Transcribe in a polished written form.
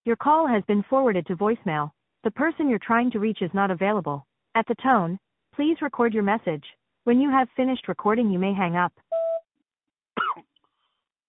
Your call has been forwarded to voicemail. The person you're trying to reach is not available. At the tone, please record your message. When you have finished recording, you may hang up.